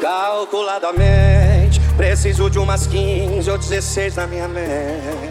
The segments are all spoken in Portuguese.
Calculadamente, preciso de umas 15 ou 16 na minha mente.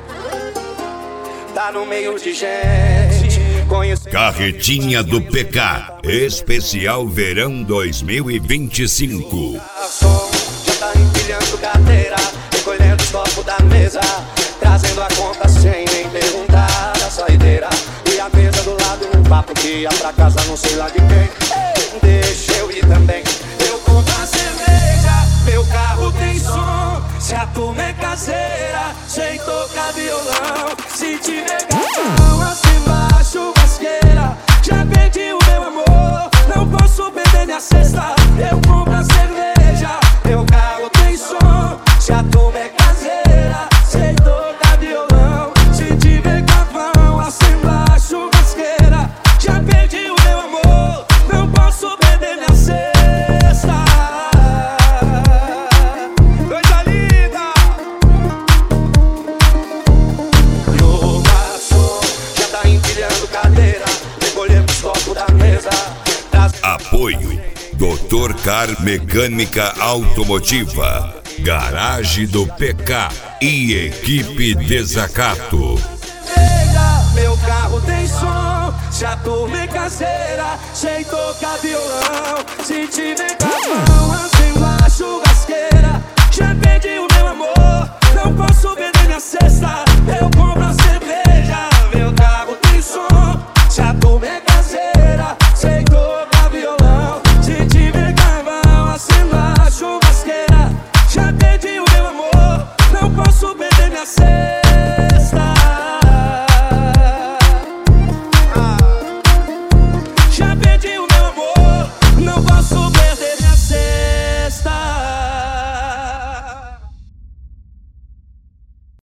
Tá no meio de gente. Carretinha do PK, especial verão 2025. Já tá empilhando carteira, recolhendo os copos da mesa, trazendo a conta sem nem perguntar a saideira. E a mesa do lado num papo que ia pra casa não sei lá de quem. Deixa eu ir também. Eu compro a cerveja, meu carro tem som. Se a turma é caseira, sem tocar violão. Se tiver garrafão, acima a churrasqueira. Já perdi o meu amor, não posso perder minha cesta. Eu compro a cerveja, meu carro tem som. Se a turma é caseira, sem tocar violão. Se tiver garrafão, acima a churrasqueira. Já perdi o meu amor, não posso perder minha cesta. Coisa linda! No maçom, já tá empilhando cadeira, recolhendo os copos da mesa. Apoio Dr. Car Mecânica Automotiva, Garagem do PK e Equipe Desacato. Meu carro tem som, se a turma é caseira, sem tocar violão. Se tiver garrafão,